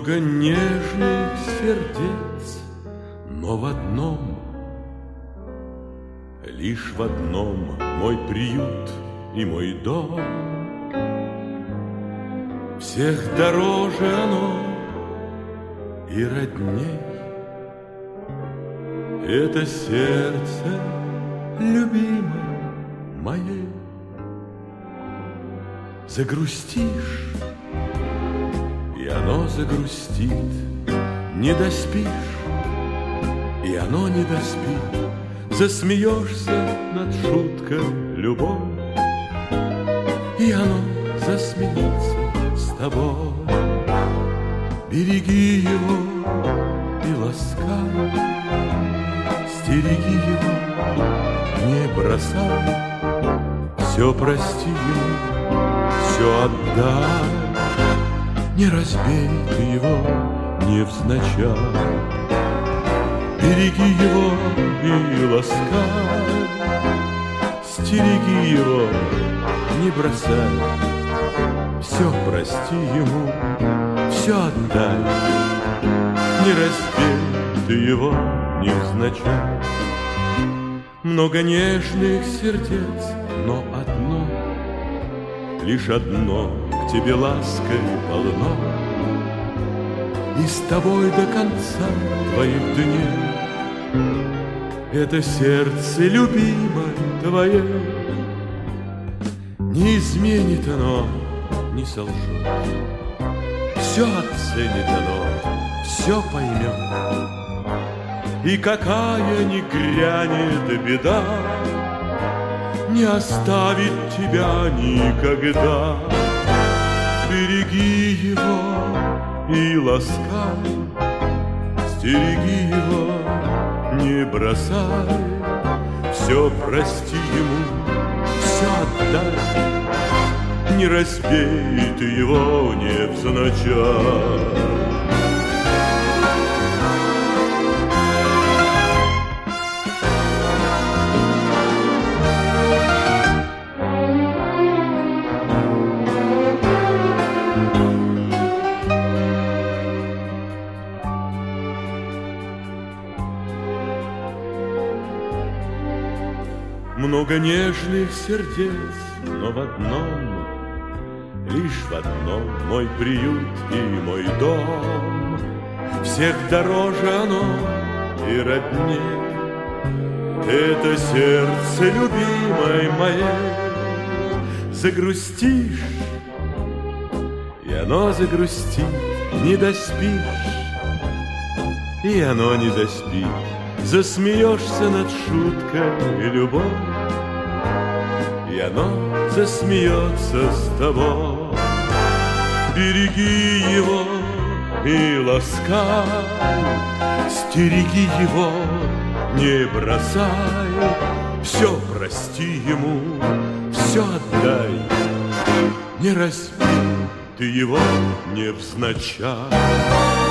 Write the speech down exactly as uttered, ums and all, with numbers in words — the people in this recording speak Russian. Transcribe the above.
Много нежных сердец, но в одном, лишь в одном мой приют и мой дом. Всех дороже оно и родней. Это сердце любимое моей. Загрустишь, и оно загрустит, не доспишь, и оно не доспит. Засмеешься над шуткой любовь, и оно засмеется с тобой. Береги его и ласкай, стереги его, не бросай. Все прости ему, все отдай, не разбей ты его невзначай. Береги его и ласкай, стереги его, не бросай. Все прости ему, все отдай, не разбей ты его невзначай. Много нежных сердец, но одно, лишь одно к тебе лаской полно. И с тобой до конца твоих дней это сердце любимое твое. Не изменит оно, не солжет, все оценит оно, все поймет. И какая ни грянет беда, не оставит тебя никогда. Береги его и ласкай, стереги его, не бросай. Все прости ему, все отдай, не разбей ты его невзначай. Много нежных сердец, но в одном, лишь в одном мой приют и мой дом. Всех дороже оно и родней, это сердце любимой моей. Загрустишь, и оно загрустит, не доспишь, и оно не доспит. Засмеешься над шуткой любовь, и оно засмеется с тобой. Береги его и ласкай, стереги его, не бросай. Все прости ему, все отдай, не разбей ты его невзначай.